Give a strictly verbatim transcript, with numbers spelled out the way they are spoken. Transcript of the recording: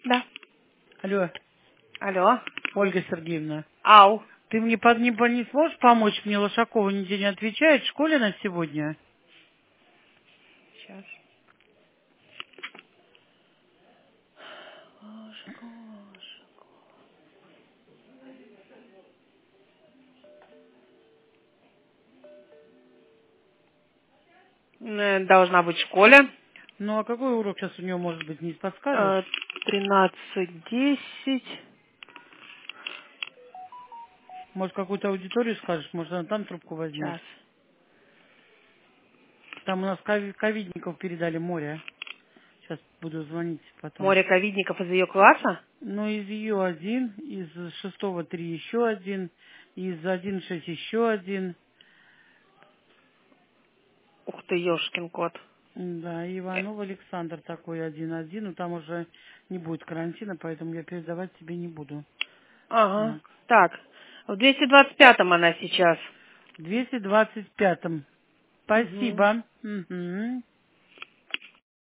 Да. Алло, Алло. Ольга Сергеевна, Ау. ты мне под не, не сможешь помочь? Мне Лошакова нигде не отвечает. В школе она сегодня? Сейчас. Лошакова, Лошакова. Э, Должна быть в школе. Ну, а какой урок сейчас у нее может быть, не Э, подскажешь? Тринадцать десять. Может, какую-то аудиторию скажешь? Может, она там трубку возьмет? Сейчас. Там у нас кови- ковидников передали море. Сейчас буду звонить потом. Море ковидников из ее класса? Ну, из ее один, из шестого три еще один, из один шесть еще один. Ух ты, ёшкин кот. Да, Иванов Александр такой один-один. Ну, там уже не будет карантина, поэтому я передавать тебе не буду. Ага. Так. Так. В двести двадцать пятом она сейчас. В двести двадцать пятом. Угу. Спасибо. Мгм.